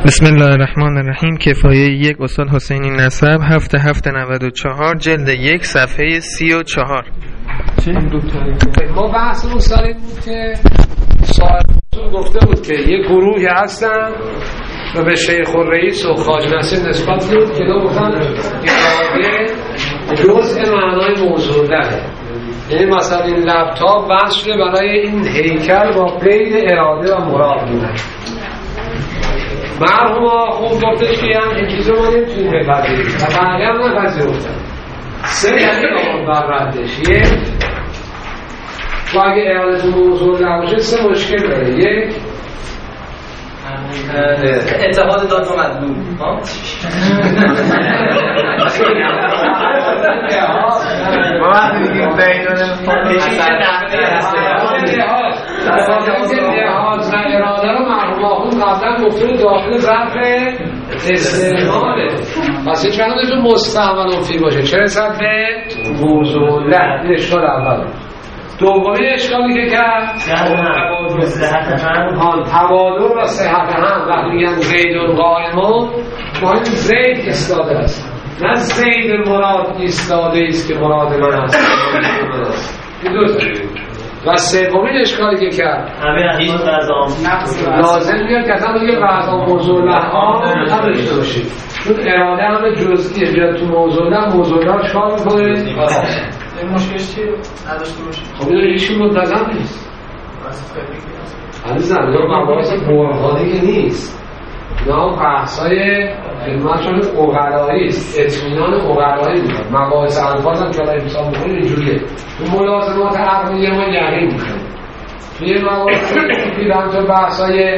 بسم الله الرحمن الرحیم. کفایه 1 استاد حسینی نسب 7794 جلد 1 صفحه 34. ما بحثمون سر این بود که صاحبتون گفته بود که یه گروهی هستن و به شیخ الرئیس و خواجه نصیر نسبت بود که دو گفتن اراده جزء معنای موضوع داره. یعنی مثلا این لپتاپ بحث شده برای این هیکل با قید اراده و مراد بوده. مرحوم خوب گفتش که این چیزا ما نمیتونیم بپذیریم و بقیه هم نپذیرفتن. سه یعنی بر ردش. یک، و اگه اراده موضوع نباشه سه مشکل داره. یک، اتحاد داد و مطلوب. ما وقتی میگیم لحاظ و اراده رو مرحوم آخوند قبلا گفته رو داخل ظرف استعماله. پس هیچ کنم نمیتون مستعمل فی باشه. چه رسد به موضوع لحظه اشکال اول. دومی اشکالی که کرد تبادل و صحت هم وقتی میگن زید قائمون ما این زید ایستاده است، نه زید مراد ایستاده است که مراد من است. این دو و سومین اشکالی که کرد لازم میاد که اصلا دیگه بعضا موضوع لحا نداشته باشید، چون اراده همه جزئیه. بیاد تو موضوع لحا موضوع لحا چکار میکنه؟ این مشکلش چیه؟ نداشته باشید. خب این هیچی منتظم نیست. عزیزم اینا مباحث برهانی که نیست، اینا بحثای خدمتشون عقلایی است، اطمینان عقلایی میکنه. مباحث الفاظ هم که الان امسال میکنیم اینجوریه. تو ملازمات عقلیه ما یقین میکنیم. توی مباحث تو بحثای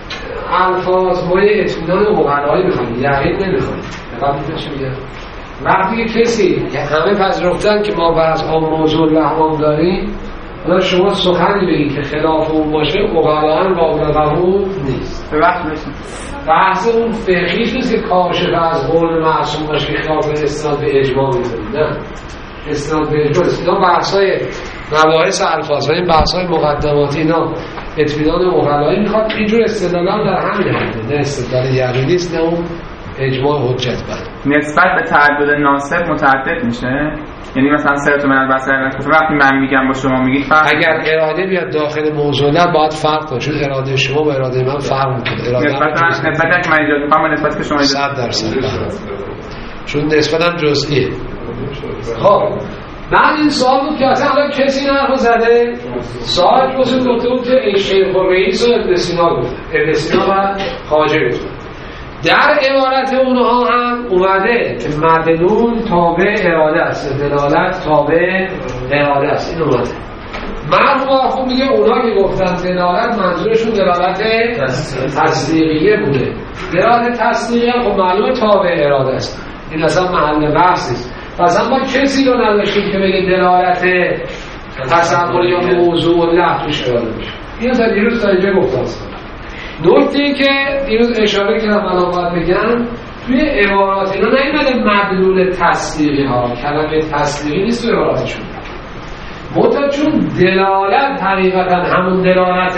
الفاظ ما یه اطمینان عقلایی میکنیم، یقین نمیکنیم. دقیقا میکنه چی میگه؟ وقتی کسی که همه پذیرفتن که ما بعض موضوع لحوام داریم، حالا شما سخنی بگید که خلاف اون باشه اقلاً قابل قبول نیست. به وقت بشیم بحث اون فقهی نیست که کاشف از قول معصوم باشه که خلاف اسناد به اجماع می‌کنید. نه، اسناد به اجماع است. اینا بحث‌های مباحث الفاظ و این بحث‌های مقدماتی اینا اطمینان اقلایی میخواد. اینجور استدلال در همین حده، نه استدلال یقینی نیست، نه اون اجماع حجت بر نسبت به تعدد ناسب متعدد میشه. یعنی مثلا سرت من البصر وقتی من میگم با شما میگید فرق. اگر اراده بیاد داخل موضوع نه باید فرق کنه، چون اراده شما با اراده من فرق میکنه. نسبت که من ایجاد میکنم با نسبت که شما ایجاد 100% چون نسبت هم جزئیه. خب من این سوال بود که اصلا کسی نرخو زده. سوال گفته بود که شیخ الرئیس و ابن سینا گفت، ابن سینا و خواجه گفت. در عبارت اونها هم اومده که مدلول تابع اراده است، دلالت تابع اراده است. این اومده. مرحوم آخوند میگه اونا که گفتن دلالت منظورشون دلالت تصدیقیه بوده. دلالت تصدیقیه خب معلومه تابع اراده است. این اصلا محل بحث نیست. پس هم ما کسی رو نداشتیم که بگه دلالت تصوری یا موضوع له توش اراده میشه. این اصلا دیروز تا اینجا گفته است. نکته‌ای که دیروز اشاره کردم الان باید بگم، توی عبارات اینا نیومده مدلول تصدیقی ها. کلمه تصدیقی نیست توی عباراتشون. مطلب چون دلالت حقیقتا همون دلالت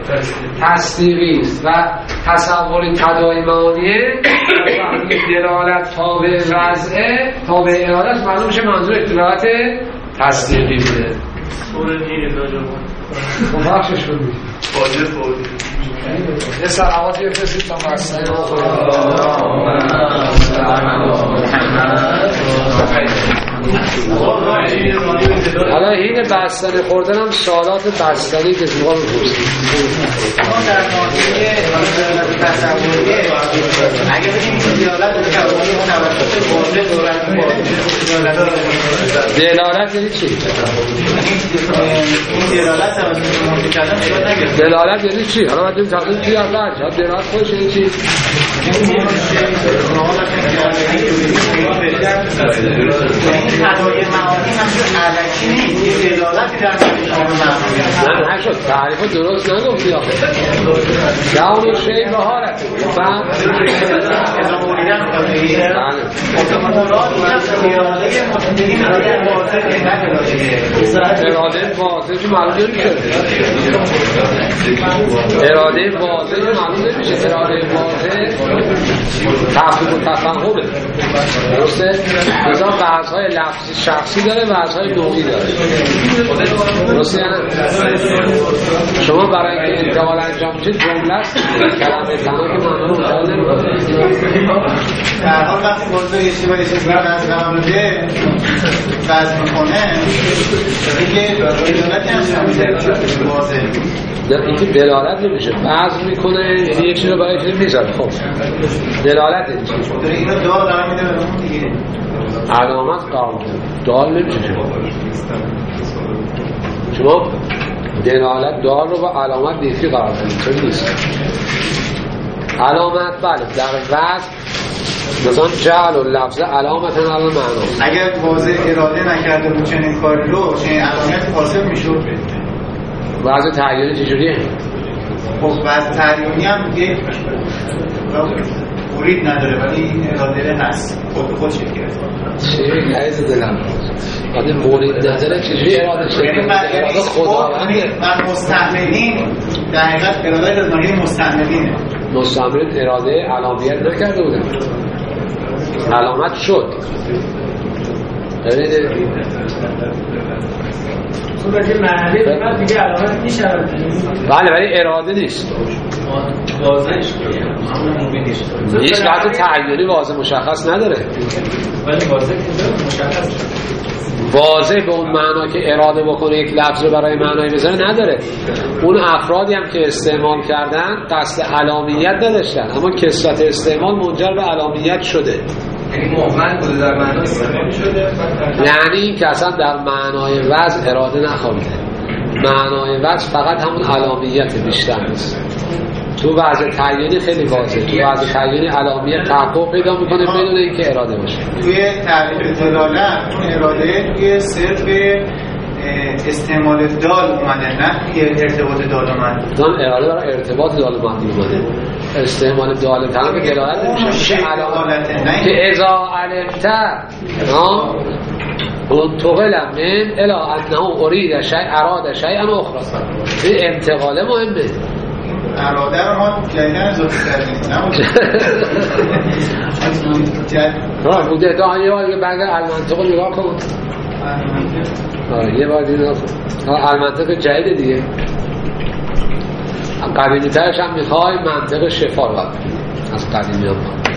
تصدیقی است و تصور تداعی معانیه. دلالت تابع وضعه تابع اراده معلوم میشه منظور دلالت تصدیقی بوده. بخشش کنید یه سلاماتی بفرستید تا مقصد حالا این بستنی خوردن هم سوالات بستنی که زیبا بپرسید. در ماهیه تصوریه اگه بگیم دیالت کلمانی توسط واژه دلالت یعنی چی؟ این دلالت توسط واژه کردن نگاه نگرد. دلالت یعنی چی؟ حالا باید بگیم تقریبا توی اول دلالت خودش یعنی چی؟ این تداعی معانی همچون علکی نیست. این دلالتی در نه نشد. تعریف درست نگفتی آخه. دعون شیء بهارت. فهم؟ اراده واضح معلوم نمیشه. اراده واضح معلوم نمیشه. اراده واضح تفهیم و تفهمه. درسته؟ مثلا بعضهای لفظی شخصی داره، بعضهای نوعی داره. درسته؟ شما برای اینکه انتقال انجام میشه جمله است، کلمه تنها که معنا رو متعال نمیکنه. در حال وقتی بازده اشتباه چیزی رو از قرار بده وضع میکنه دیگه دلالتی هم واضح اینکه دلالت نمیشه، وضع میکنه یعنی یک چیز رو برای چیز میذاره. خب دلالت نمیشه، این رو دال قرار میده به اون دیگه علامت قرار میده. دال نمیشه شما دلالت دال رو با علامت دیگه قرار میده. چون نیست علامت. بله در وضع مثلا جعل و لفظ علامت علی معنا. اگر واضح اراده نکرده بود چنین کاری رو چنین علامت حاصل میشد. وضع تعیینی چجوریه؟ خب وضع تعیینی هم یک مرید نداره ولی این اراده هست خود شکل گرفت. چه عزیز دلم آده مرید نداره چجوری اراده شکل یعنی اراده خداونده و مستعملین در حقیقت اراده از ماهی مستعملینه. مستعملین اراده علامیت نکرده بودن، علامت شد. بله ولی اراده نیست. هیچ وقت تعیینی واضح مشخص نداره. واضح به اون معنا که اراده بکنه یک لفظ رو برای معنای بذاره نداره. اون افرادی هم که استعمال کردن قصد علامیت نداشتن، اما کثرت استعمال منجر به علامیت شده. یعنی مهمل بوده در معنای استعمال شده، یعنی این که اصلا در معنای وضع اراده نخوابیده. معنای وضع فقط همون علامیت بیشتر نیست. تو وضع تعیینی خیلی واضحه. تو وضع تعیینی علامیت تحقق پیدا میکنه بدون اینکه اراده باشه. توی تعریف دلالت اون اراده توی صرف استعمال دال اومده، نه توی ارتباط دال اومده. دان اراده برای ارتباط دال اومده. استعمال دال تمام دلالت نمیشه علامت که اذا علمت انتقل من الى انه اريد شيء اراد شيئا اخر. این انتقال مهمه. اراده رو ما جدیدن اضافه کردیم. بوده تا یه بار بعد المنطق نگاه کن. یه بار دیگه نگاه کن. المنطق جدید دیگه. قدیمی ترش هم میخوای منطق شفا رو از قدیمی هم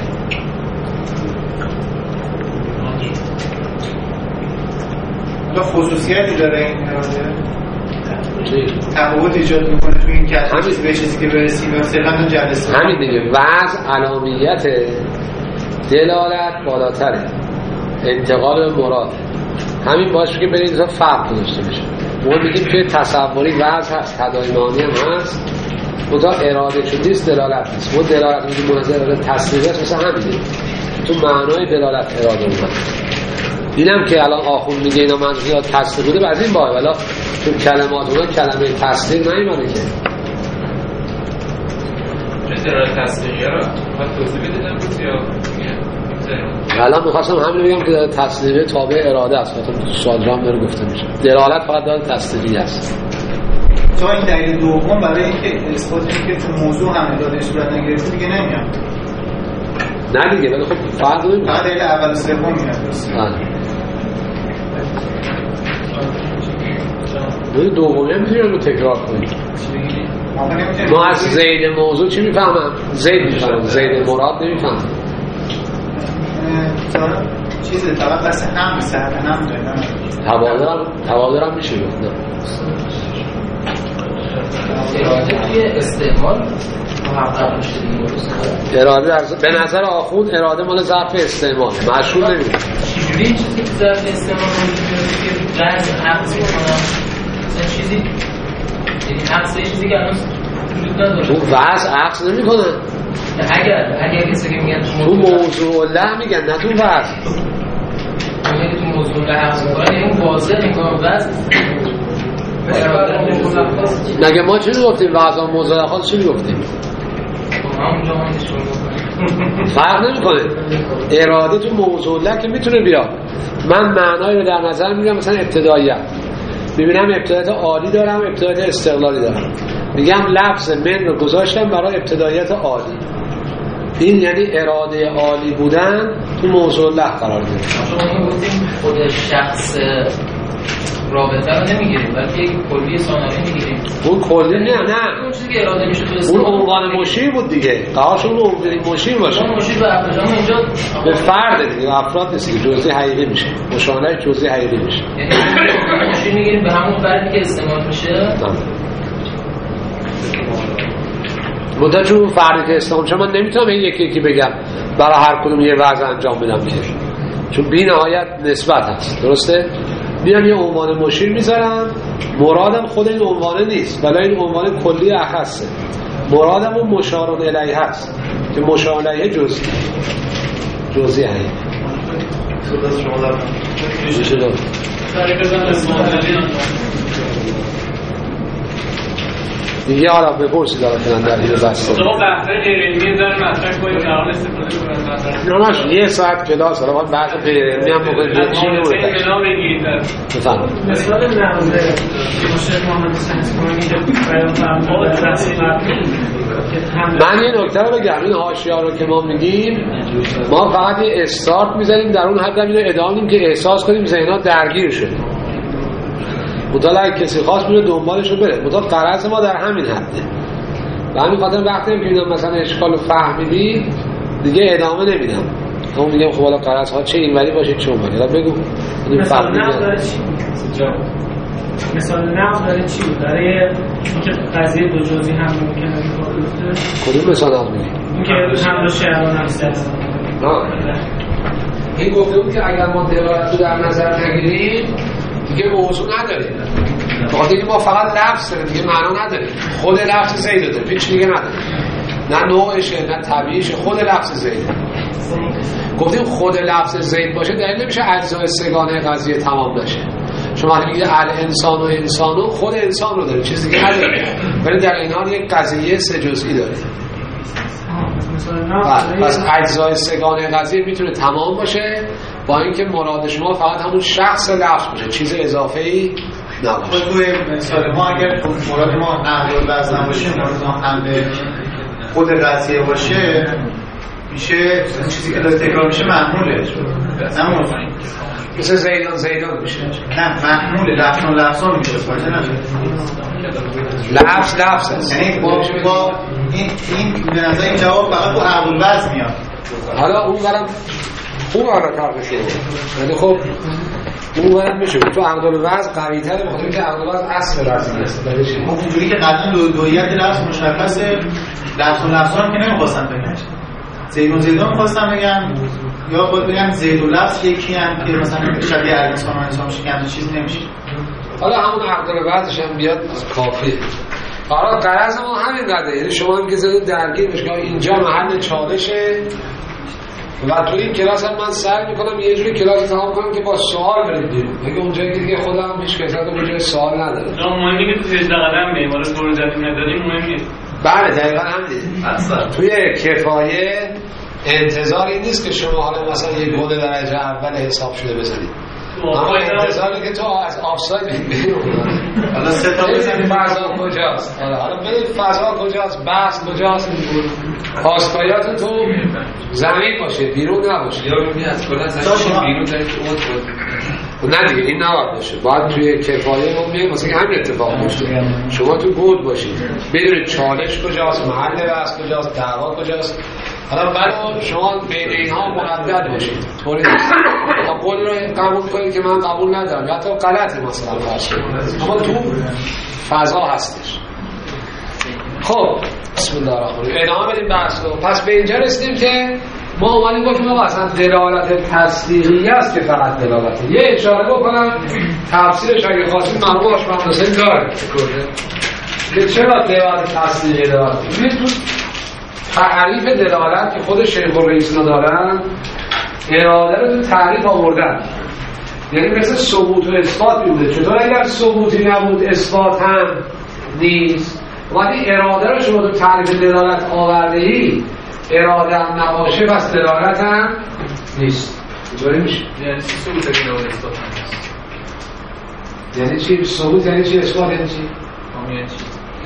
خصوصیتی داره این اراده؟ تفاوت ایجاد میکنه توی این که به چیزی که برسیم و صرفا جلسه همین دیگه. وضع علامیت دلالت بالاتره، انتقال به مراد. همین باشه که برید اینجا فرق داشته میشه. ما میگیم که تصوری وضع هست، تداعی هم هست، خدا اراده شد نیست، دلالت نیست. ما دلالت میگیم منظر اراده تصویری هست، مثلا همینه تو معنای دلالت اراده اومد. اینم که الان آخون میگه اینا منظور تصدیق بوده از این باه، ولی تو کلمات اونا کلمه تصدیق نمیمانه که چه دلالت تصدیقیه رو باید توضیح بدیدم بود یا الان میخواستم همین بگم که تصدیقی تابع اراده است. خاطر سوالجان بره گفته میشه دلالت فقط داره تصدیقی است. تا این دلیل دوم برای اینکه اثبات اینکه تو موضوع هم اراده صورت نگرفته دیگه نمیاد. نه دیگه ولی خب فرق نمیکنه. فقط دلیل اول و سوم میاد. دومی میتونیم رو تکرار کنیم. ما از زید موضوع چی میفهمم؟ زید میفهمم، زید مراد نمیفهمم. چیزه طبق بس هم سهر هم دارم توادرم میشه گفت. اراده توی استعمال محقق میشه دیگه. اراده به نظر آخوند اراده مال ظرف استعمال مشهور نمیده. چجوری این چیزی که ظرف استعمال میشه که بعض عقص میکنم چیزی یعنی عقص چیزی که الان وجود نداره تو وضع عقص نمیکنن. اگر کسی که میگن تو موضوع الله میگن نه تو وضع. میگن تو موضوع الله عقص میکنن یعنی اون واضح میکنن وضع. نگه ما چی رو گفتیم؟ وضع موضوع خاص چی رو گفتیم؟ فرق نمیکنه. اراده تو موضوع له که میتونه بیاد. من معنایی رو در نظر میگیرم، مثلا ابتداییت میبینم ابتداییت عالی دارم، ابتداییت استقلالی دارم، میگم لفظ من رو گذاشتم برای ابتداییت عالی. این یعنی اراده عالی بودن تو موضوع له قرار میگیره. شما گفتیم خود شخص رابطه رو نمیگیریم بلکه یک کلی ثانوی میگیریم. اون کلی نه اون چیزی که اراده میشه تو اون عنوان مشیر بود دیگه. قرارشون عنوان مشیر باشه. اون مشیر به افراد اینجا به فرد دیگه، افراد نیست که جزئی حقیقی میشه. مشاهده جزئی حقیقی میشه. یعنی مشیر میگیریم به همون فردی که استعمال میشه. مدت چون فردی که استعمال میشه من نمیتونم این یکی یکی بگم برای هر کدوم یه وضع انجام بدم که، چون بی نهایت نسبت هست. درسته؟ میرم یه عنوان مشیر میذارم، مرادم خود این عنوانه نیست ولی این عنوان کلی اخصه. مرادم اون مشار الیه هست که مشار الیه جزئی هست. دیگه حالا بپرسید دارم کنن در این بسته شما بحثه غیر علمی داره مطرح کنید در حال استفاده کنید نماش یه ساعت کلاس حالا بحث غیر علمی هم بکنید به چی نمونه بفرمایید. مثال نموده مشهد محمد سنسکانی من یه نکته رو بگم، این حاشیه رو که ما میگیم ما فقط یه استارت میزنیم، در اون حد هم اینو ادامه میدیم که احساس کنیم ذهن‌ها درگیر شده. مطالعه اگه کسی خواست میره دنبالش رو بره. مطالعه غرض ما در همین حده و همین خاطر وقتی میبینم مثلا اشکال رو فهمیدید دیگه ادامه نمیدم. همون میگم خب حالا غرض ها چه اینوری باشه چه اونوری. حالا بگو مثلا نقد داره چی؟ مثلا نقد داره چی؟ برای اینکه قضیه دو جزئی هم ممکنه اتفاق بیفته. کدوم مثال نقد میگی؟ اینکه هم دو شهر و نفس این گفته بود که اگر ما دلالت رو در نظر نگیریم دیگه موضوع نداریم. بخاطر اینکه ما فقط لفظ داریم دیگه معنا نداریم. خود لفظ زید داره، هیچ دیگه نداره. نه نوعشه نه طبیعیشه، خود لفظ زید. گفتیم خود لفظ زید باشه دلیل نمیشه اجزای سگانه قضیه تمام بشه. شما وقتی میگید الانسان و انسانو خود انسان رو داره، چیز دیگه نداره. ولی در این حال یک قضیه سه جزئی داره. پس اجزای سگانه قضیه میتونه تمام باشه با اینکه مراد شما فقط همون شخص لفظ باشه، چیز اضافه‌ای نباشه. توی مثال ما اگر مراد ما عقل و وزن باشه، مراد ما حمل خود قضیه باشه، میشه چیزی که داره تکرار میشه محموله. نمون مثل زیدان میشه. نه محموله، لفظان میشه فایده نداره. لفظ هست. یعنی با این به نظر این جواب فقط تو عقل و وزن میاد. حالا اون برم خوب حالا کار بشه ولی خب اون برم میشه تو عقل و وزن قوی تره بخاطر اینکه عقل و وزن اصل قضیه است. خب اونجوری که قطعا دویت لفظ مشخصه، لفظان که نمیخواستم بگم زیدان میخواستم بگم یا خود بگم زید و لفظ یکی هم که مثلا شبیه انسان و انسان میشه که همچین چیزی نمیشه. حالا همون عقل و وزنش هم بیاد کافیه. حالا غرض ما همین قضیه، یعنی شما هم که زده درگیر بشه اینجا محل چالشه و تو این کلاس هم من سعی میکنم یه جوری کلاس تمام کنم که با سوال برید بیرون. اگه اونجایی که دیگه خودم هیچ کسی رو جای سوال نداره. مهمی که تو 18 قدم به وارد طور جدید نداریم مهم نیست. بله دقیقاً همین. توی کفایه انتظاری نیست که شما حالا مثلا یه گل درجه اول حساب شده بزنید. اما انتظاری که تو از آفساید بیرون. حالا سه تا بزنید فضا کجاست؟ حالا ببین فضا کجاست؟ بحث کجاست؟ پاسپایات تو زمین باشه، بیرون نباشه. یا میگه از کلا اصلا بیرون دارید نه دیگه این نباید باشه. باید توی کفایه ما میگیم واسه همین اتفاق میفته. شما تو بود باشید، بدونید چالش کجاست، محل بحث کجاست، دعوا کجاست. حالا بعد شما بین اینها مردد باشید. طوری نیست. تا قول رو قبول کنید که من قبول ندارم، یا حتی غلطه مثلا فرض کنید. اما تو فضا هستش. خب بسم الله الرحمن الرحیم. ادامه بدیم بحث رو. پس به اینجا رسیدیم که ما اومدیم گفتیم آقا اصلا دلالت تصدیقی است که فقط دلالته. یه اشاره بکنم تفسیرش اگه خواستید مرحوم آشمند حسین داره که چرا دلالت تصدیقی داره. ببینید تو تعریف دلالت که خود شیخ الرئیسینا دارن اراده رو تو تعریف آوردن، یعنی مثل ثبوت و اثبات میبوده. چطور اگر ثبوتی نبود اثبات هم نیست، ولی اراده رو شما تو تعریف دلالت آورده‌ای، اراده هم نباشه پس دلالت هم نیست. اینطوری میشه. یعنی ثبوت دلالت اثبات یعنی چی؟ ثبوت یعنی چی؟ اثبات یعنی چی؟ یعنی چی؟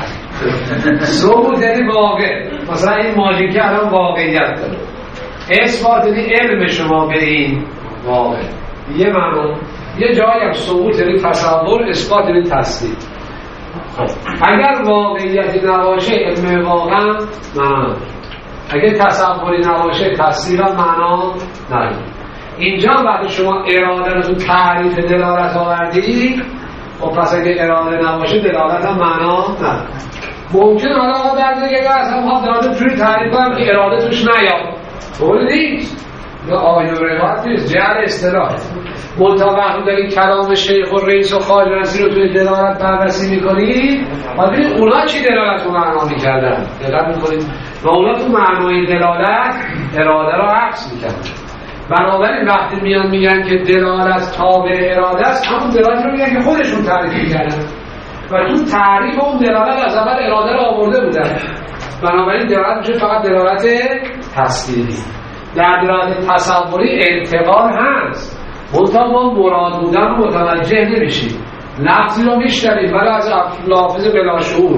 ثبوت یعنی واقع. مثلا این ماژیکه الان واقعیت داره. اثبات یعنی علم شما به این واقع. یه معنی. یه جایی هم ثبوت یعنی تصور، اثبات یعنی تصدیق. اگر واقعیتی نباشه علم واقعا معنا، اگر تصوری نباشه تصدیق هم معنا نداره. اینجا وقتی شما اراده رو تو تعریف دلالت آوردی، خب پس اگه اراده نباشه دلالت هم معنا نداره. ممکنه حالا آقا در دیگه اصلا ما دلالت جوری تعریف کنم که اراده توش نیاد، طوری نیست. یا آیه و روایت نیست، جعل اصطلاحه. منتها وقتی داری کلام شیخ و رئیس و خواجه نصیر رو توی دلالت بررسی میکنید، باید ببینید اونا چی دلالت رو معنا میکردن. دقت میکنید و اونا تو معنای دلالت اراده رو عکس میکردن. بنابراین وقتی میگن که دلالت تابع اراده است، همون دلالت رو میگن که خودشون تعریف میکردن و تو تعریف اون دلالت از اول اراده رو آورده بودن. بنابراین دلالت میشه فقط دلالت تصدیقی. در دلالت تصوری انتقال هست، منتها ما مراد بودن رو متوجه نمیشیم. لفظی رو میشنویم ولی از لافظ بلاشعور،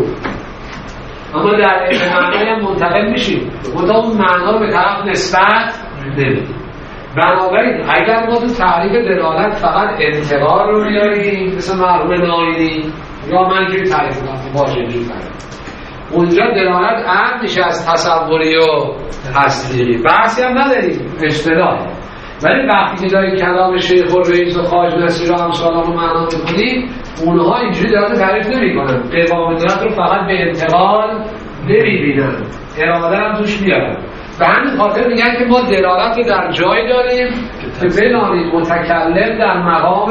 اما در معنی هم منتقل میشیم، منتها اون معنا رو به طرف نسبت نمیدیم. بنابراین اگر ما تو تعریف دلالت فقط انتقال رو میاریم مثل مرحوم ناینی یا من که تعریف کنم باشه اینجور اونجا دلالت عام میشه از تصوری و تصدیقی، بحثی هم نداریم، اصطلاح. ولی وقتی که داری کلام شیخ و رئیس و خواجه نصیر و امثال رو معنا میکنید، اونها اینجوری دلالت تعریف نمیکنن. قوام دلالت رو فقط به انتقال نمیبینن، اراده هم توش میارن. به همین خاطر میگن که ما دلالت رو در جای داریم که بنامید متکلم در مقام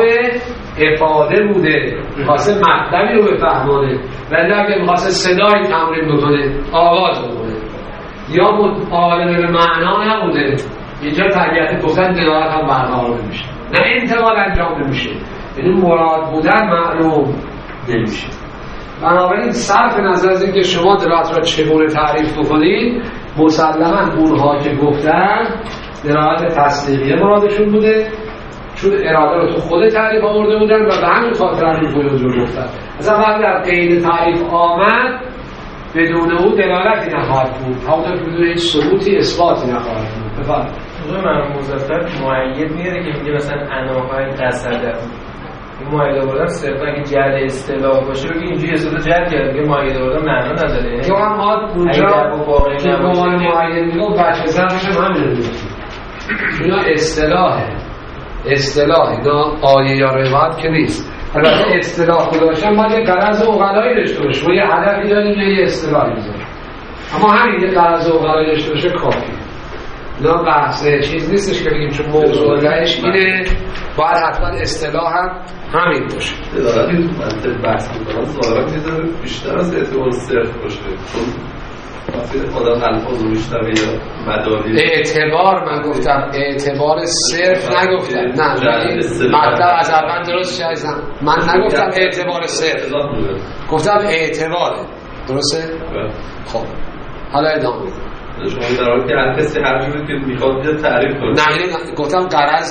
افاده بوده، میخواسته مطلبی رو بفهمانه، ولی اگه میخواسته صدایی تمرین بکنه، آواز بکنه، یا عالم به معنا نبوده، اینجا طبیعت گفتن دلالت هم برقرار نمیشه، نه انتقال انجام نمیشه، یعنی مراد بودن معلوم نمیشه. بنابراین صرف نظر از اینکه شما دلالت را چگونه تعریف بکنید، مسلما اونها که گفتن دلالت تصدیقیه مرادشون بوده، چون اراده رو تو خود تعریف آورده بودن و به همین خاطر همین رو گفتن. مثلا وقتی در قید تعریف آمد بدون او دلالتی نخواهد بود، همونطور که بدون هیچ ثبوتی اثباتی نخواهد بود. بفرمایید. من مضافت معید میاره که میگه مثلا انواع قصده این معید آوردن صرفا که جعل اصطلاح باشه، بگه اینجوری اصطلاح جعل کرد، میگه معید آوردن معنا نداره. یا هم اونجا که قوان معید میگه بچه زن میشه همین رو میگه، اینا اصطلاحه، اینا آیه یا روایت که نیست. البته اصطلاح گذاشتن باید یه غرض عقلایی داشته باشه، ما یه هدفی داریم یه اصطلاحی میذاریم، اما همین یه غرض عقلایی داشته باشه کافیه. اینا بحث چیز نیستش که بگیم چون موضوع رایش اینه باید حتما اصطلاح هم همین باشه. دلالت منطق بحث میکنم ظاهرا میذاره بیشتر از اعتبار صرف باشه، چون وقتی آدم الفاظ رو میشنوه یا مداری اعتبار، من گفتم اعتبار صرف نگفتم، نه مطلب از اول درست شایزم، من نگفتم اعتبار صرف، گفتم اعتباره، درسته؟ خب حالا ادامه شما در حالی که هر کسی هر جوری که میخواد بیاد تعریف کنه، نه گفتم غرض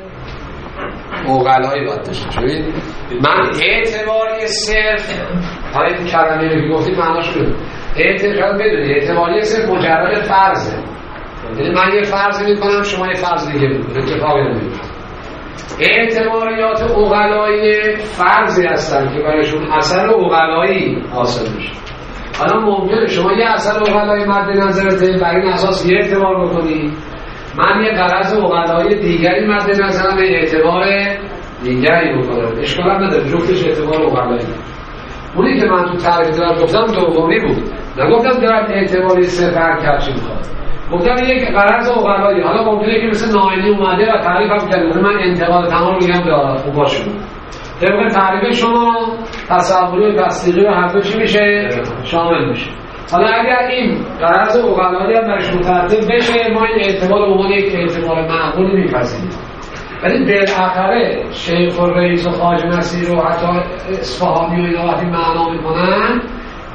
عقلایی باید داشته. ببین من اعتباری صرف، حالا این کلمه رو که گفتید معناش رو اعتبار بدونی، اعتباری صرف مجرد فرضه، یعنی من یه فرض میکنم شما یه فرض دیگه میکنید، اتفاقی نمیفته. اعتباریات عقلایی فرضی هستن که برایشون اثر عقلایی حاصل میشه. حالا ممکنه شما یه اثر عقلایی مد نظرته، بر این اساس یه اعتبار بکنی، من یه غرض عقلایی دیگری مد نظرم به اعتبار دیگری بکنم، اشکال هم نداره، جفتش اعتبار عقلایی. اونی که من تو تعریف دارم گفتم دومی بود، نگفتم دارم اعتباری صرف هر کچی میخواد، گفتم یک غرض عقلایی. حالا ممکنه که مثل ناینی اومده و تعریف هم کرده، من انتقال تمام میگم دارم خوب باشه، طبق تعریف شما تصوری و تصدیقی و هر دو چی میشه؟ شامل میشه. حالا اگر این غرض عقلایی هم برش مترتب بشه، ما این اعتبار به عنوان یک اعتبار معقول میپذیریم. ولی بالاخره شیخ و رئیس و خواجه نصیر و حتی اصفهانی و اینا وقتی معنا میکنن،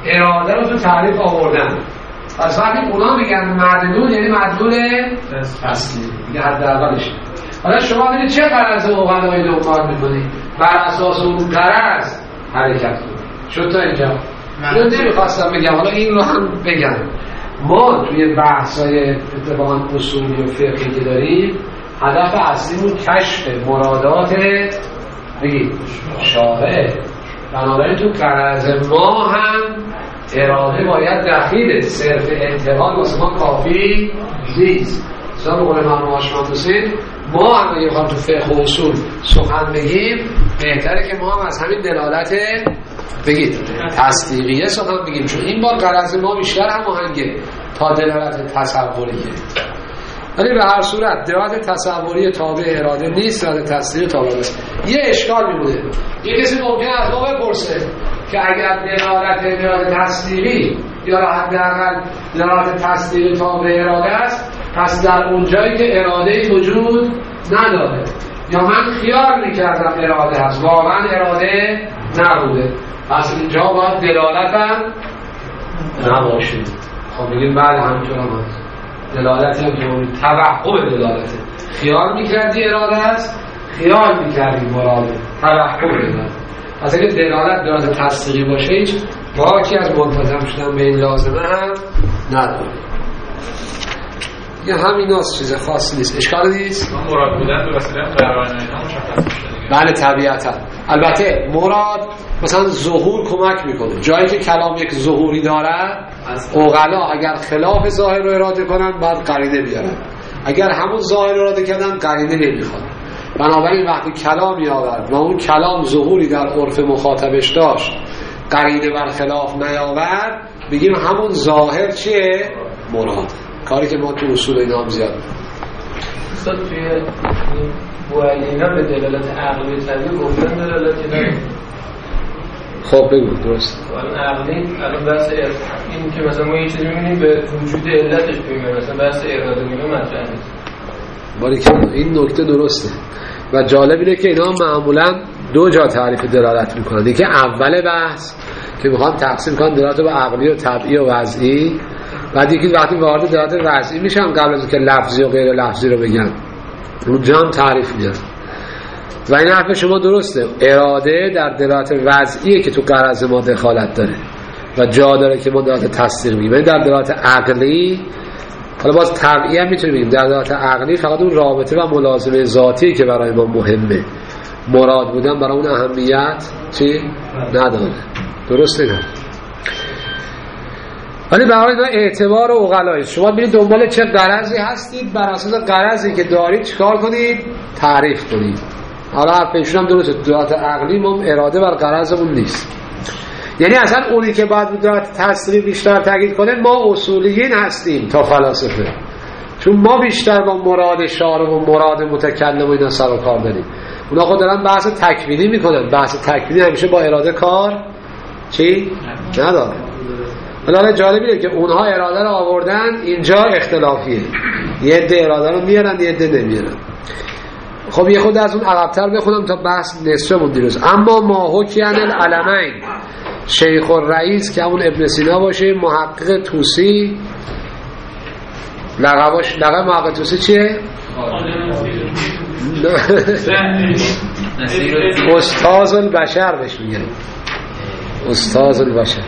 اراده رو تو تعریف آوردن. پس وقتی اونا میگن مدلول یعنی مدلول اصلی دیگه حداقلش. حالا شما ببینید چه غرض عقلایی دنبال میکنید، بر اساس اون غرض حرکت کنید. شد تا اینجا؟ من نمیخواستم بگم، حالا این رو هم بگم. ما توی بحث‌های اتفاقاً اصولی و فقهی که داریم، هدف اصلیمون کشف مرادات بگید شارع. بنابراین تو غرض ما هم اراده باید دخیله، صرف انتقال واسه ما کافی نیست. مثلا به قول مرحوم هاشمی حسین، ما هم اگه بخوایم تو فقه و اصول سخن بگیم، بهتره که ما هم از همین دلالت بگید تصدیقیه سخن بگیم، چون این بار غرض ما بیشتر هماهنگه تا دلالت تصوریه. ولی به هر صورت دلالت تصوری تابع اراده نیست، دلالت تصدیقی تابع است. یه اشکال میمونه، یه کسی ممکنه از ما بپرسه که اگر دلالت تصدیقی یا حداقل دلالت تصدیقی تابع اراده است، پس در اون جایی که اراده‌ای وجود نداره، یا من خیال میکردم اراده هست واقعا اراده نبوده، پس اینجا باید دلالت هم نباشه. خب بگیم بعد همینطور هم هست دلالتی هم که توهم دلالته، خیال میکردی اراده هست، خیال میکردی مراده، توهم دلالت. پس اگه دلالت تصدیقی باشه هیچ باکی از منتظم شدن به این لازمه هم نداره. یه همین هست، چیز خاصی نیست، اشکال نیست. مراد بودن به وسیله قرائن اینا مشخص میشه دیگه. بله طبیعتا. البته مراد مثلا ظهور کمک میکنه، جایی که کلام یک ظهوری داره عقلا اگر خلاف ظاهر رو اراده کنن بعد قرینه بیارن، اگر همون ظاهر رو اراده کردن قرینه نمیخواد. بنابراین وقتی کلامی آورد و اون کلام ظهوری در عرف مخاطبش داشت، قرینه بر خلاف نیاورد، بگیم همون ظاهر چیه؟ مراد. کاری که ما تو اصول اینا هم زیاد اصلا توی بوعلینا به دلالت عقلی طبیعی گفتن دلالتی نداره. خب بگو درست. عقلی الان بحث این که مثلا ما یه چیزی می‌بینیم به وجود علتش می‌بینیم، مثلا بحث اراده می‌بینیم مطرح نیست. باریکلا این نکته درسته و جالب اینه که اینا معمولا دو جا تعریف دلالت میکنن. یکی اول بحث که میخوان تقسیم کنن دلالت رو عقلی و طبیعی و وضعی، بعد یکی وقتی وارد دلالت وضعی میشن قبل از اینکه لفظی و غیر لفظی رو بگن اونجا هم تعریف میدن. و این حرف شما درسته، اراده در دلالت وضعیه که تو غرض ما دخالت داره و جا داره که ما دلالت تصدیق میگیم. در دلالت عقلی، حالا باز طبیعی هم میتونیم بگیم، در دلالت عقلی فقط اون رابطه و ملازمه ذاتی که برای ما مهمه، مراد بودن برای اون اهمیت چی؟ نداره. درسته نه؟ ولی برای اعتبار عقلایی شما ببینید دنبال چه غرضی هستید، بر اساس غرضی که دارید چیکار کنید؟ تعریف کنید. حالا حرفشون هم درسته، دلالت عقلی ما اراده بر غرضمون نیست، یعنی اصلا اونی که باید دلالت تصدیقی بیشتر تاکید کنه ما اصولیین هستیم تا فلاسفه، چون ما بیشتر با مراد شارع و مراد متکلم و اینا سر و کار داریم. اونا خود دارن بحث تکوینی میکنن، بحث تکوینی همیشه با اراده کار چی؟ نداره. حالا جالبیه که اونها اراده رو آوردن، اینجا اختلافیه، یه عده اراده رو میارن یه عده نمیارن. خب یه خود از اون عقب‌تر بخونم تا بحث نصفمون دیروز. اما ما حکیان العلمین شیخ الرئیس که همون ابن سینا باشه، محقق طوسی، لقب محقق طوسی چیه؟ استاذ البشر بهش میگن، استاذ البشر.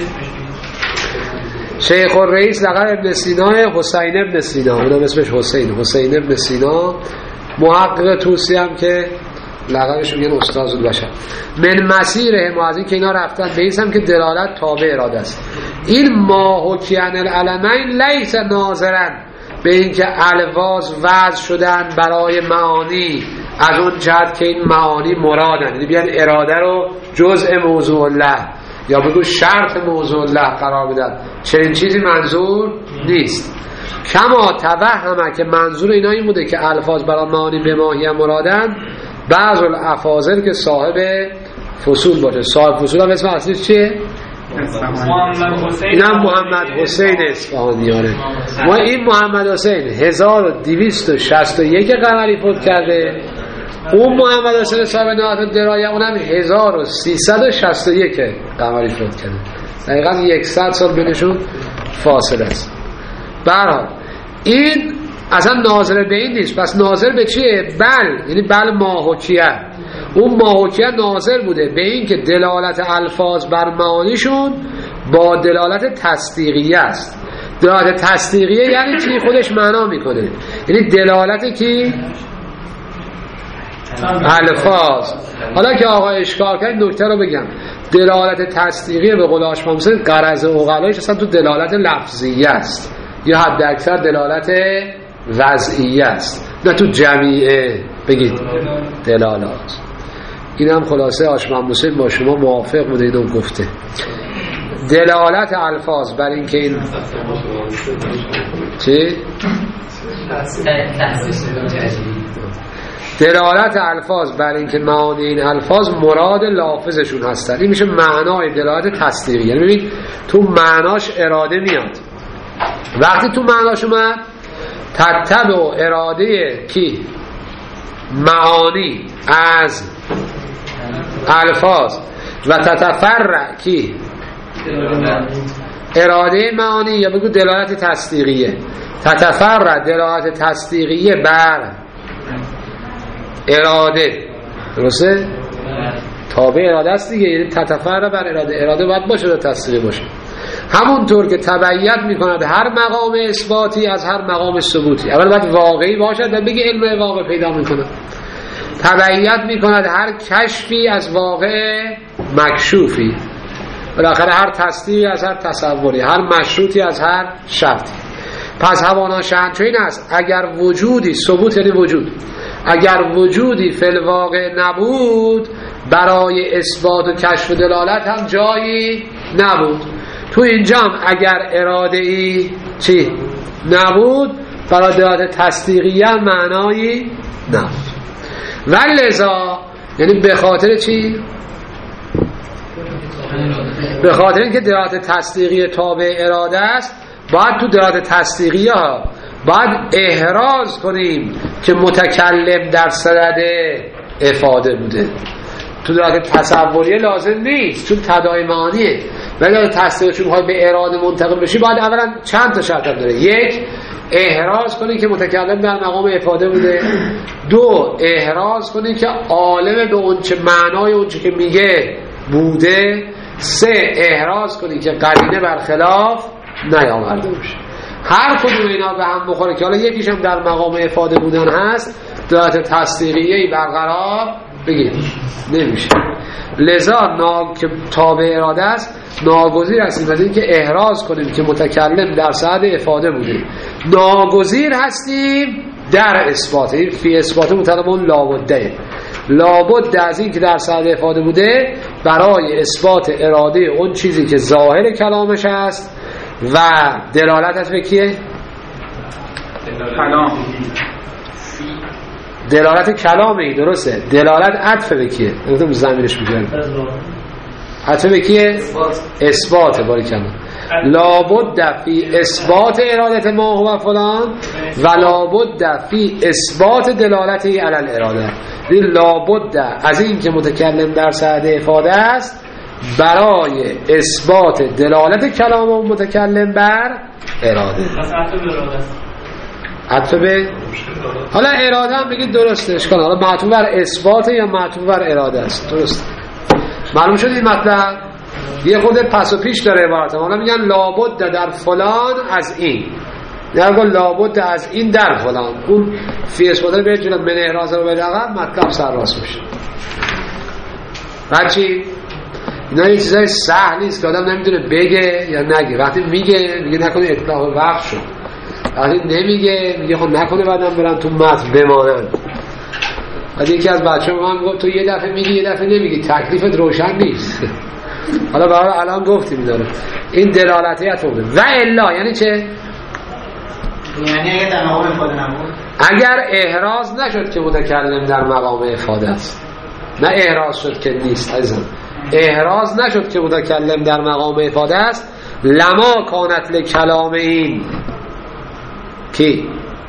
شیخ الرئیس لقب ابن سینا، حسین ابن سینا، اونم اسمش حسین ابن سینا. محقق طوسی هم که لقبش میگن استاذ البشر. من مسیره ما از این که اینا رفتن به این هم که دلالت تابع اراده است. این ما حکیان العلمین لیس ناظرن به این که الفاظ وضع شدن برای معانی از اون جهت که این معانی مرادن، یعنی بیان اراده رو جزء موضوع الله یا بگو شرط موضوع الله قرار بدن، چنین چیزی منظور نیست. کما توهمه که منظور اینا این بوده که الفاظ برای معانی به ماهیه مرادن، بعض الافاضل که صاحب فصول باشه. صاحب فصول هم اسم اصلی چیه؟ این هم محمد حسین اصفهانیاره. ما این محمد حسین 1261 قمری فوت کرده، اون محمد حسین صاحب نهات درایه اونم 1361 قمری فوت کرده. دقیقا 100 سال بینشون فاصله است. به هر حال این اصلا ناظر به این نیست. پس ناظر به چیه؟ بل، یعنی بل ماحوکیه. اون ماحوکیه ناظر بوده به این که دلالت الفاظ بر معانیشون با دلالت تصدیقیه است. دلالت تصدیقیه یعنی چی؟ خودش معنا میکنه، یعنی دلالت کی؟ الفاظ. حالا که آقا اشکال کرد نکته رو بگم، دلالت تصدیقیه به قول آشما حسین غرض عقلایش اصلا تو دلالت لفظیه است یا حد اکثر دلالت وضعیه است، نه تو جمیعه بگید دلالات. این هم خلاصه آشما حسین با شما موافق بوده اینو گفته. دلالت الفاظ بر این که این چی؟ دلالت الفاظ بر این که معانی این الفاظ مراد لافظشون هستن، این میشه معنای دلالت تصدیقی. یعنی ببین تو معناش اراده میاد، وقتی تو معناش اومد تتبع اراده کی؟ معانی از الفاظ و تتفرع کی؟ اراده معانی یا بگو دلالت تصدیقیه. تتفرع دلالت تصدیقیه بر اراده، درسته؟ تابع اراده است دیگه، یعنی تتفرع بر اراده. اراده باید باشه و تصدیقی باشه. همونطور که تبعیت میکند هر مقام اثباتی از هر مقام ثبوتی. اول باید واقعی باشد و بگه علم واقع پیدا میکنه. تبعیت میکند هر کشفی از واقع مکشوفی. بالاخره هر تصدیقی از هر تصوری، هر مشروطی از هر شرطی. پس هوانا شأن چو این است اگر وجودی، ثبوت یعنی وجود، اگر وجودی فی الواقع نبود برای اثبات و کشف و دلالت هم جایی نبود. تو اینجا هم اگر اراده ای چی نبود برای دلالت تصدیقی هم معنایی نبود. ولذا یعنی به خاطر چی؟ به خاطر اینکه دلالت تصدیقی تابع اراده است، باید تو دلالت تصدیقی ها باید احراز کنیم که متکلم در صدد افاده بوده. تو دلالت تصوریه لازم نیست چون تداعی معانیه، ولی دلالت تصدیقی چون میخوای به اراده منتقل بشی باید اولا چند تا شرط داره. یک، احراز کنی که متکلم در مقام افاده بوده. دو، احراز کنی که عالم به اون چه معنای اون چه که میگه بوده. سه، احراز کنی که قرینه برخلاف نیاورده باشه. هر کدوم اینا به هم بخوره که حالا یکیش هم در مقام افاده بودن هست، دلالت تصدیقیه‌ای برقرار بگید نمیشه. لذا که تابع اراده است ناگزیر هستیم از این که احراز کنیم که متکلم در صدد افاده بوده. ناگزیر هستیم در اثبات، این فی اثبات مطلبون لابده، لابد از این که در صدد افاده بوده برای اثبات اراده اون چیزی که ظاهر کلامش است و دلالت به کیه؟ کلام. دلالت کلامی، درسته. دلالت عطف به کیه؟ گفتم زمینش میگم عطف به کیه؟ اثبات. باری کلام لابد فی اثبات ارادت ما هو فلان و لابد فی اثبات دلالتی علی الاراده. لابد از این که متکلم در صدد افاده است برای اثبات دلالت کلام و متکلم بر اراده. عطف به حالا اراده هم بگید درسته، اشکال حالا معطوف بر اثبات یا معطوف بر اراده است. درست معلوم شد این مطلب. یه خود پس و پیش داره عبارت. حالا میگن لابد در فلان از این، نگو لابد از این در فلان. اون فی اثبات رو بیاد جلو، من احراز رو بیاد عقب، مطلب سر راست میشه. بچی اینا یه چیزای سهل نیست که آدم نمیدونه بگه یا نگه. وقتی میگه نکنه اطلاق وقت شد، وقتی نمیگه میگه خب نکنه بعدم برن تو متن بمانن. بعد یکی از بچه‌ها به من گفت تو یه دفعه میگی یه دفعه نمیگی، تکلیفت روشن نیست. حالا برای الان گفتیم داره این دلالتیت بوده. و الا یعنی چه؟ یعنی اگه در مقام افاده نبود، اگر احراز نشد که متکلم در مقام افاده است، نه احراز شد که نیست عزیزم، احراز نشد که متکلم در مقام افاده است، لما کانت لکلام این کی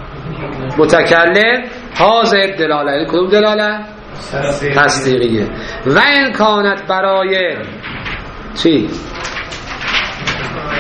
متکلم حاضر دلاله. کدوم دلاله؟ تصدیقیه. و این کانت برای چی؟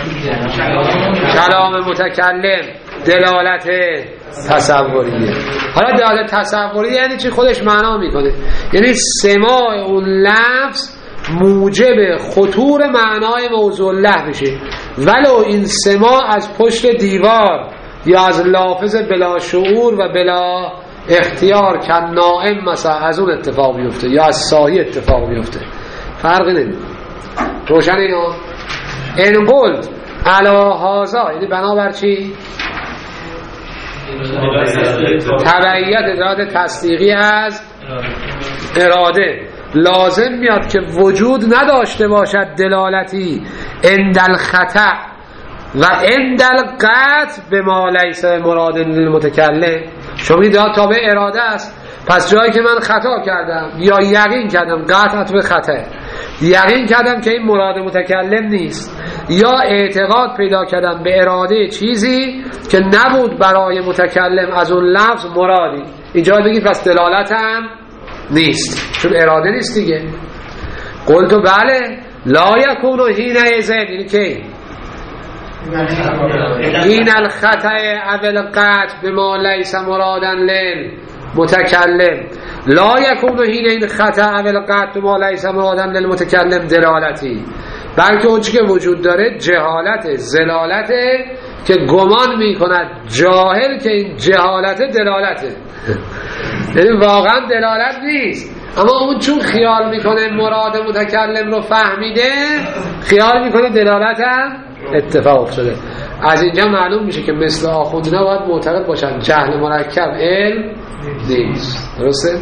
کلام متکلم دلالت تصوریه. حالا دلالت تصوری یعنی چی؟ خودش معنا میکنه، یعنی سماع اون لفظ موجب خطور معنای موضوع له میشه، ولو این سماع از پشت دیوار یا از لافظ بلا شعور و بلا اختیار که نائم مثلا از اون اتفاق بیفته یا از ساهی اتفاق بیفته، فرقی نمیده. روشن اینا؟ این قلت علا هازا یعنی بنابر چی؟ تبعیت اراده تصدیقی از اراده لازم میاد که وجود نداشته باشد دلالتی اندل خطأ و اندل قطع به ما لیس مراد للمتکلم. شما میگید تابع اراده است، پس جایی که من خطا کردم یا یقین کردم قطعت به خطا، یقین کردم که این مراد متکلم نیست، یا اعتقاد پیدا کردم به اراده چیزی که نبود برای متکلم از اون لفظ مرادی، اینجا بگید پس دلالت هم نیست چون اراده نیست دیگه. قلتو بله لا یکونو هین ایزن یعنی که این الخطأ اول قطع به ما لیس مرادن للمتکلم لا یکونو هین این خطأ اول قطع به ما لیس مرادن للمتکلم دلالتی، بلکه اون چی که وجود داره جهالت زلالته که گمان میکند جاهل که این جهالت دلالته، یعنی واقعا دلالت نیست، اما اون چون خیال میکنه مراد متکلم رو فهمیده خیال میکنه دلالت هم اتفاق افتاده. از اینجا معلوم میشه که مثل آخوندنا باید معتقد باشن جهل مرکب علم نیست. درسته؟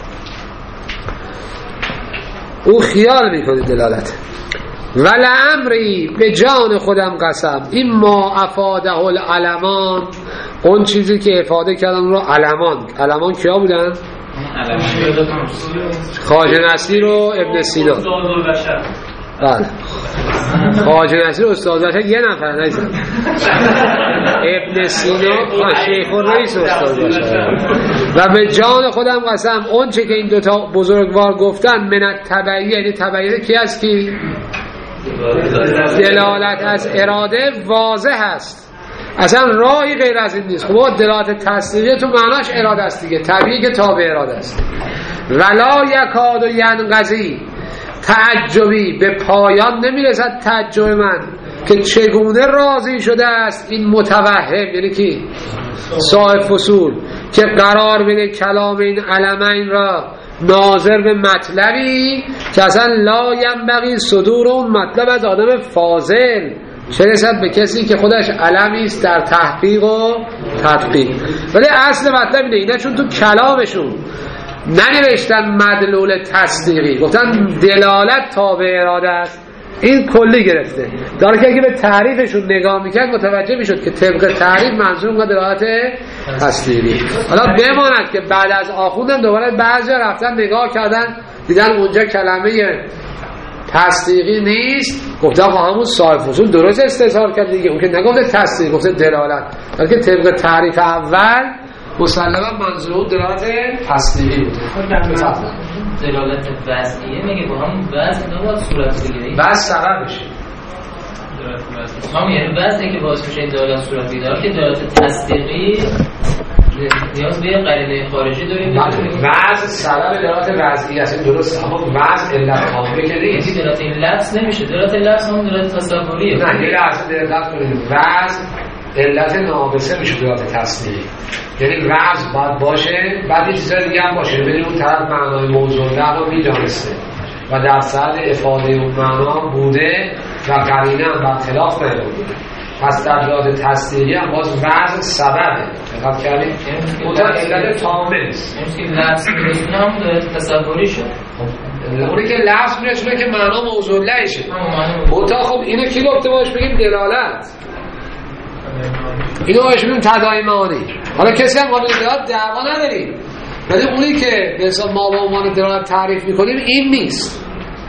او خیال میکنه دلالت. ولامری به جان خودم قسم این ما افاده العلمان، اون چیزی که افاده کردن رو علمان کیا بودن؟ خواجه نصیر و ابن سینا. بله خواجه نصیر استاد بشر یه نفر نیستن، ابن سینا شیخ الرئیس استاد بشر. و به جان خودم قسم اون چه که این دوتا بزرگوار گفتن من تبعیه، یعنی تبعیه کی از کی؟ دلالت از اراده واضح هست، اصلا راهی غیر از این نیست. خب دلالت تصدیقی تو معناش اراده است دیگه، طبیعی که تابع اراده است. ولا یکاد و ینقضی تعجبی به پایان نمیرسد تعجب من که چگونه راضی شده است این متوهم، یعنی کی؟ صاحب فصول، که قرار بده کلام این علمین را ناظر به مطلبی که اصلا لا ینبغی صدور اون مطلب از آدم فاضل، چه رسد به کسی که خودش علمی است در تحقیق و تدقیق. ولی اصل مطلب اینه، اینا چون تو کلامشون ننوشتن مدلول تصدیقی، گفتن دلالت تابع اراده است، این کلی گرفته داره که اگه به تعریفشون نگاه میکرد متوجه میشد که طبق تعریف منظور اونها دلالت تصدیقی. حالا بماند که بعد از آخوندم دوباره بعضی رفتن نگاه کردن دیدن اونجا کلمه تصدیقی نیست، گفته آقا همون صاحب فصول درست استظهار کرد دیگه، اون که نگفته تصدیق گفته دلالت، بلکه طبق تعریف اول مسلما منظور اون دلالت تصدیقی بود. دلالت وضعیه میگه با همون وضع نباید صورت بگیره، بس سبب بشه هم یعنی وضعی که باعث میشه این دلالت صورت بگیره، که دلالت تصدیقی نیاز به قرینه خارجی داریم. وضع سبب دلالت وضعی است درسته، اما وضع علت عامه که نیست. دلالت این لفظ نمیشه، دلالت لفظ هم دلالت تصوریه. نه یه لحظه دقت کنید، وضع علت ناقصه میشه دلالت تصدیقی، یعنی وضع باید باشه بعد یه چیزای دیگه هم باشه، ببینید اون طرف معنای موضوع رو میدانسته و در صد افاده اون معنا بوده و قرینه هم برخلاف نبوده، پس در دلالت تصدیقی هم باز وضع سببه. دقت کردید اون علت تامه نیست، این لفظ میرسونه هم دلالت تصوری شد، اونی که لفظ میرسونه که معنا موضوع لهشه. منتها خب اینو کی گفته باش بگیم دلالت، اینو باش بگیم تداعی معانی. حالا کسی هم قابل دلالت دعوا نداریم، ولی اونی که به حساب ما با عنوان دلالت تعریف میکنیم این نیست.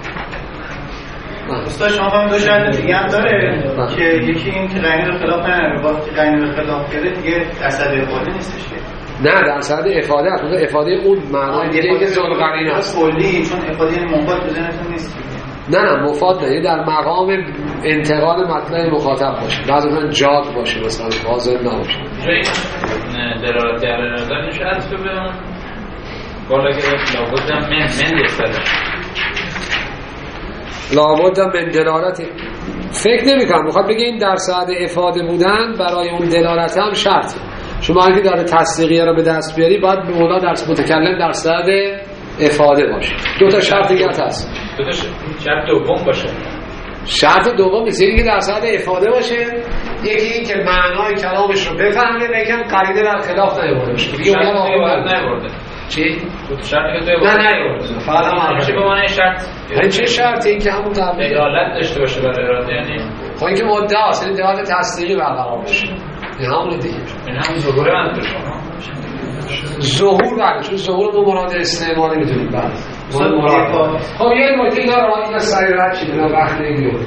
استاد شما هم دو شرط دیگه هم داره که یکی این که قرینه رو خلاف نره، وقتی قرینه رو خلاف کرده دیگه اثر افاده نیستش که نه در اثر افاده است، افاده اون معنای دیگه که زول قرینه است کلی، چون افاده یعنی منقاد تو ذهنتون نیست. نه مفاد نه، در مقام انتقال مطلب مخاطب باشه، بعضا جاد باشه، مثلا واضح نباشه. دلالت کردن نمیشه عطف به اون بالا گرفت لابد هم من دیستده لابد هم من دلالت فکر نمی کنم میخواد بگه این درصد افاده بودن برای اون دلالت هم شرطه. شما اگه داره تصدیقیه رو به دست بیاری باید به اونا درس متکلم درصد افاده باشه. دو تا شرط دیگه هست. دو تا شرط دوم باشه. شرط دوم میشه که درصد افاده باشه، یکی این که معنای کلامش رو بفهمه، یکم قرینه بر خلاف نیاورده باشه. دیگه اون نیاورده. چی؟ دو تا شرطی که تو نه فقط میشه به معنی شرط. این چه شرطی؟ این که همون دلالت داشته باشه برای اراده، یعنی خب این که مدعا است، این دلالت تصدیقی برقرار باشه. این همون دیگه. این همون ظهور منظور شما. ظهور بله، چون ظهور رو مراد استعمال می‌دونید بعد. خب یه نکته داره این سریعت چی بنا وقت نمی‌گیره.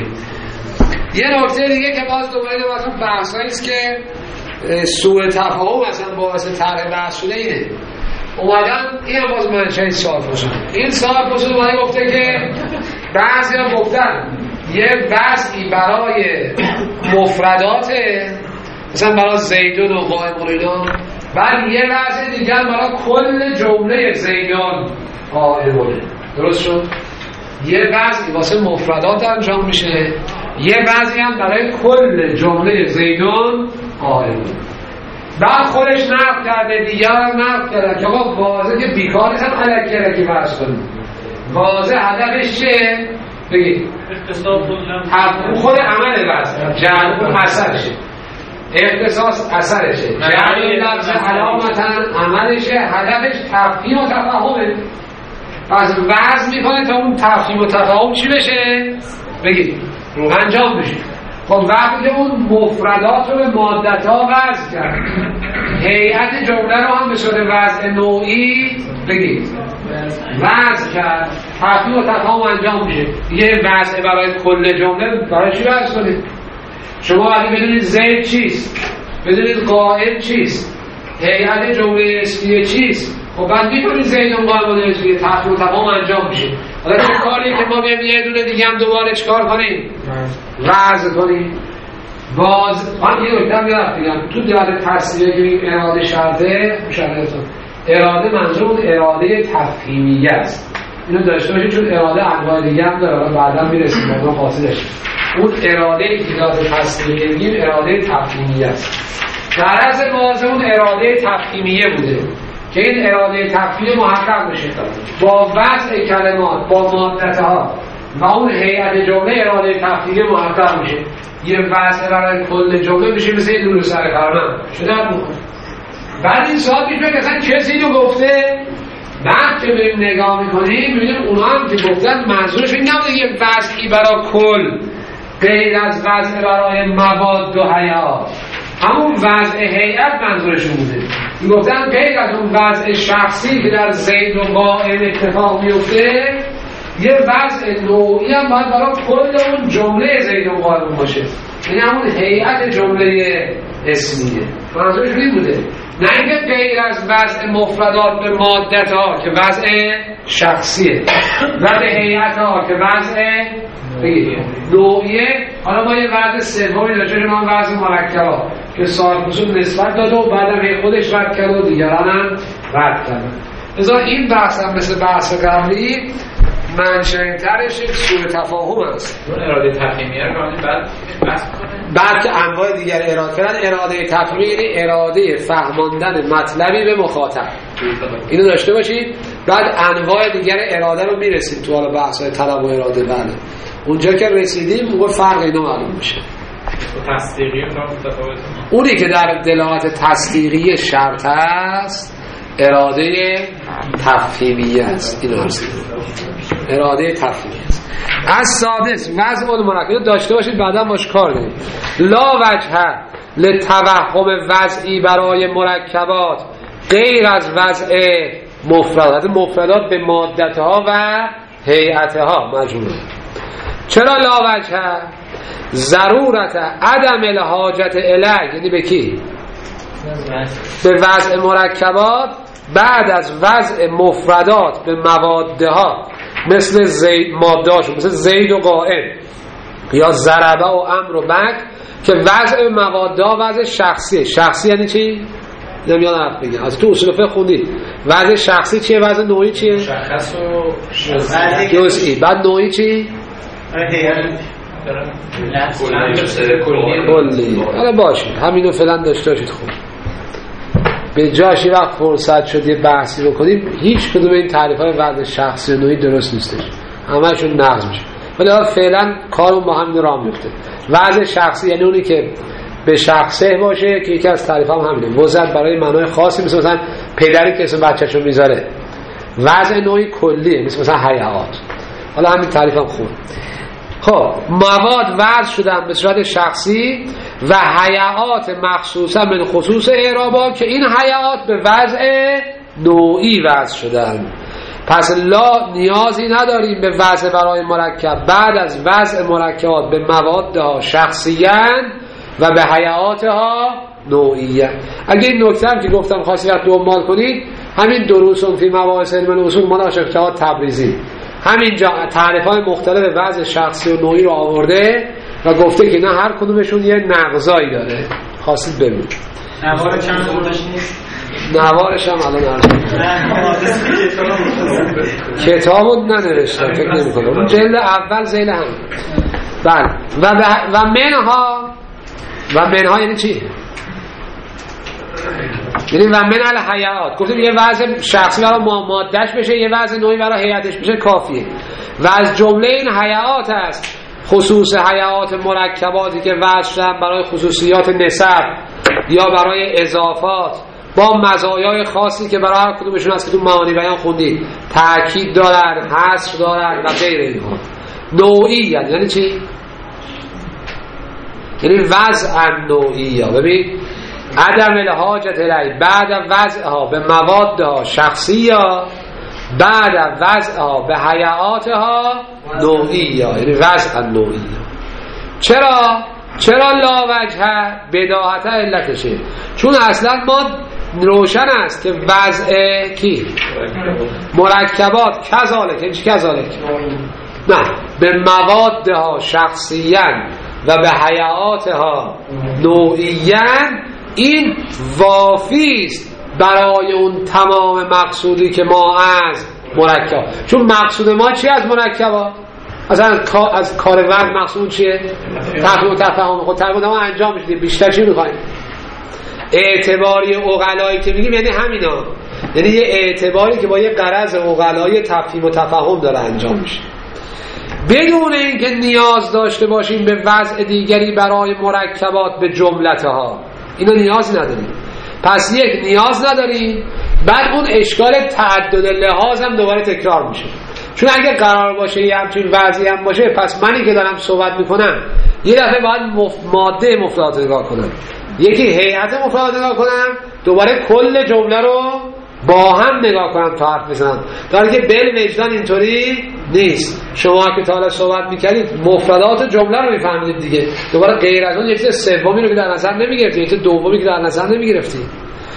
یه نکته دیگه که باز دوباره واسه بحثایی است که سوء تفاهم مثلا باعث طرح بحث شده اینه. اومدن این باز منشأ سوال پرسید. این سوال پرسید اومده گفته که بعضیا گفتن یه وضعی برای مفردات مثلا برای زیدون و قائم و اینا، بعد یه وضع دیگر برای کل جمله زیدان قائمونه. درست شد؟ یه وضعی واسه مفردات انجام میشه، یه وضعی هم برای کل جمله زیدان قائمونه. بعد خودش نقد کرده، دیگر هم نقد کرده که آقا واضح که بیکارش هم علکی بحث کنیم. واضح هدفش چیه؟ بگید خود عمل بحث جعل اثرشه، اختصاص اثرشه، جعل لفظ علامتا عملشه، هدفش تفهیم و تفاهمه. پس وضع میکنه تا اون تفهیم و تفاهم چی بشه؟ بگید انجام بشه. خب وقتی که اون مفردات رو به مادت ها وضع کرد، هیئت جمله رو هم به صورت وضع نوعی بگید وضع کرد، تفهیم و تفاهم انجام میشه. یه وضع برای کل جمله برای چی وضع کنید؟ شما اگه بدونید زید چیست، بدونید قائم چیست، هیئت جمله اسمیه چیست، خب بعد می‌بینید زید و قائم و اسمیه تفهیم و تفاهم انجام میشه. حالا چه کاری که ما بیایم یه دونه دیگه هم دوباره چیکار کنیم؟ وضع کنیم. من یه نکته میاد بگم تو داده تصریحی که این اراده شرطه اراده منظور اراده تفهیمیه است. اینو داشته باشید چون اراده انواع دیگه هم داره، بعدا میرسیم به اون فاصلش. اون اراده که داده تصریحی میگیم اراده تفهیمیه است. در اصل واضح اون اراده تفهیمیه بوده که این اراده تفهیمی محقق بشه با وضع کلمات، با مادتها و اون هیئت جمله اراده تفهیمی محقق میشه. یه وضع برای کل جمله میشه مثل یه دور سر کارم شده هم بکن. بعد این سوال میشه که اصلا کسی اینو گفته؟ بعد که بریم نگاه میکنیم میبینیم اونا هم که گفتن منظورش این نبوده یه وضعی برای کل غیر از وضع برای مواد و حیات، همون وضع هیئت منظورشون بوده. میگفتن غیر از اون وضع شخصی که در زید و قائم اتفاق میفته، یه وضع نوعی هم باید برای کل اون جمله زید و قائم باشه. این همون هیئت جمله اسمیه. منظورشون این بوده، نه اینکه غیر از وضع مفردات به مادت ها که وضع شخصیه و به هیئت ها که وضع نوعیه. حالا ما یه وضع سومی داشته که نام وضع مرکبات که صاحب اصول نسبت داد و بعدم خودش رد کرد و دیگران هم رد کرد. لذا این بحث هم مثل بحث قبلی منشأ ترش یک سوء تفاهم است. اون اراده تفهیمیه رو بعد بحث کنه. بعد که انواع دیگر اراده کردن، اراده تفهیمی یعنی اراده فهماندن مطلبی به مخاطب. اینو داشته باشید. بعد انواع دیگر اراده رو میرسید تو حالا بحث‌های طلب و اراده. بله اونجا که رسیدیم موقع فرق اینا معلوم میشه. تصدیقی و متفاوته. اونی که در دلالت تصدیقی شرط است اراده تفهیمیه است. اینو رسیدیم. اراده تفهیمی است. از سادس وضع المرکب داشته باشید بعدا باش کار کنید. لا وجه لتوهم وضعی برای مرکبات غیر از وضع مفردات به مادتها و هیئتها مجموعه. چرا لا وجه؟ ضرورت عدم الحاجت الیه، یعنی به کی؟ به وضع مرکبات بعد از وضع مفردات به موادها مثل زید ماده‌هاشون، مثل زید و قائم یا ضربه و امر و بک که وضع مواده وضع شخصیه. شخصی یعنی چی؟ نمیاد حرف بگم. از تو اصول فقه خوندید وضع شخصی چیه، وضع نوعی چیه؟ مشخص و جزئی. بعد نوعی چی؟ کلی. حالا باشه همینو فعلا داشته باشید. خوب به جاش وقت فرصت شد یه بحثی بکنیم، هیچ کدوم این تعریف‌های وضع شخصی و نوعی درست نیستش، همه‌شون نقض میشه. ولی فعلا کارون با همین راه میفته. وضع شخصی یعنی اونی که به شخصه باشه که یکی از تعریف‌ها هم همینه، وضع برای معنای خاصی، مثلا پدری که اسم بچه‌شو میذاره. وضع نوعی کلیه مثلا حیات. حالا همین تعریف هم خوب. خب مواد وضع شدن به صورت شخصی و حیات مخصوصا من خصوص اعرابا که این حیات به وضع نوعی وضع شدن. پس لا نیازی نداریم به وضع برای مرکب بعد از وضع مرکبات به موادها شخصیاً و به حیاتها نوعیاً. اگه این نکته هم که گفتم خاصی وقت دنبال کنید، همین دروسون فی مباحث علم الاصول مناقشه کتاب تبریزی همینجا تعریف‌های مختلف وضع شخصی و نوعی رو آورده و گفته که نه هر کدومشون یه نقضایی داره. خواستید ببینید نوار چند دوردش نیست؟ نوارش هم الان عرض کتابو ننوشتم فکر نمی کنم، جلد اول ذیل هم. بله و منها یعنی چی؟ یعنی و من الحیات گفتیم یه وضع شخصی برای مادهش بشه، یه وضع نوعی برای هیئتش بشه کافیه. و از جمله این حیات است خصوص حیات مرکباتی که وضع شدن برای خصوصیات نسب یا برای اضافات با مزایای خاصی که برای هر کدومشون هست که تو معانی بیان خوندید، تأکید دارن، حصر دارن و غیر اینها. نوعیت یعنی چی؟ یعنی وضع نوعیه. ببین عدم الحاجت الیه بعد وضعها به موادها شخصیه بعد وضعها به حیاتها نوعیه، یعنی وضع نوعیه. چرا لا وجه بداهت علتشه؟ چون اصلا ما روشن است که وضع کی؟ مرکبات کذالک نه به موادها شخصیاً و به حیاتها نوعیاً این وافی است برای اون تمام مقصودی که ما از مرکب. چون مقصود ما چی از مرکبات؟ اصلا از کار ورد مقصود چیه؟ تفهیم و تفاهم. خود تفاهم ما انجام میشه، بیشتر چی میخوایم؟ اعتباری عقلایی که میگیم یعنی همینا، یعنی یه اعتباری که با یه غرض عقلایی تفهیم و تفاهم داره انجام میشه بدون اینکه نیاز داشته باشیم به وضع دیگری برای مرکبات به جملتها. اینا نیازی نداریم. پس یک نیاز نداریم، بعد اون اشکال تعدد لحاظ هم دوباره تکرار میشه. چون اگه قرار باشه یه همچین وضعی هم باشه، پس منی که دارم صحبت میکنم یه دفعه باید ماده مفردات نگاه کنم، یکی هیئت مفردات نگاه کنم، دوباره کل جمله رو با هم نگاه کنم تا حرف بزنم. در که بل وجدان اینطوری نیست. شما که تا حالا صحبت میکردید مفردات جمله رو میفهمیدید دیگه، دوباره غیر از اون یک چیز سومی رو که در نظر نمیگرفتید، یک چیز دومی که در نظر نمیگرفتید.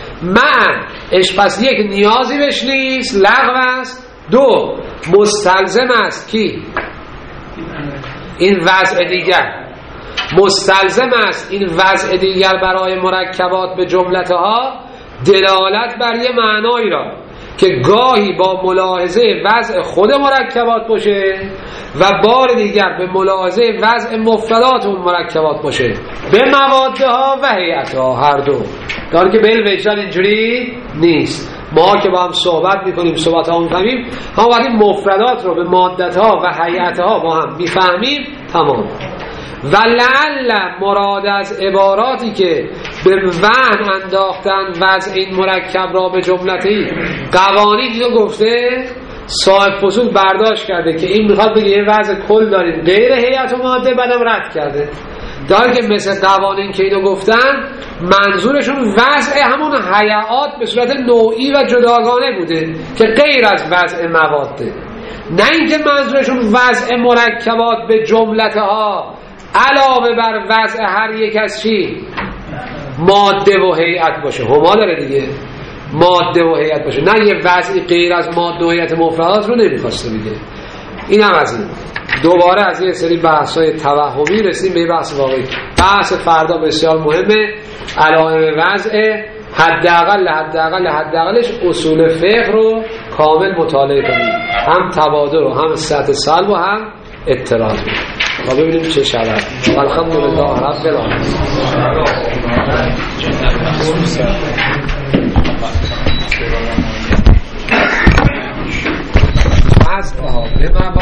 پس یک نیازی بهش نیست، لغو است. دو مستلزم است کی؟ این وضع دیگر مستلزم است این وضع دیگر برای مرکبات به جملتها دلالت بر یه معنایی را که گاهی با ملاحظه وضع خود مرکبات باشه و بار دیگر به ملاحظه وضع مفردات اون مرکبات باشه به موادها و هیئتها هر دو. داره که بل وجدان اینجوری نیست. ما که با هم صحبت میکنیم صحبت ها میفهمیم، هم وقتی مفردات رو به مادتها و هیئتها با هم میفهمیم تمام. و لعل مراد از عباراتی که به وهن انداختن وضع این مرکب را به جملتی قوانین رو گفته، صاحب فصول برداشت کرده که این میخواد بگه یه وضع کل داریم غیر هیئت و ماده، بعدم رد کرده. داره که مثل قوانین که اینو گفتن منظورشون وضع همون حیات به صورت نوعی و جداگانه بوده که غیر از وضع مواده، نه اینکه منظورشون وضع مرکبات به جملتها علاوه بر وضع هر یک از چی؟ ماده و هیئت باشه. هما داره دیگه، ماده و هیئت باشه، نه یه وضعی غیر از ماده و هیئت مفردات رو نمیخواسته بگه. این هم از این. دوباره از یه سری بحث‌های توهمی رسیدیم به یه بحث واقعی. بحث فردا بسیار مهمه، علائم وضع حداقلش اصول فقه رو کامل مطالعه کنیم، هم تبادر و هم سطح سلب و هم اطلاعات. تا ببینیم چه شود. الحمدلله رب العالمین.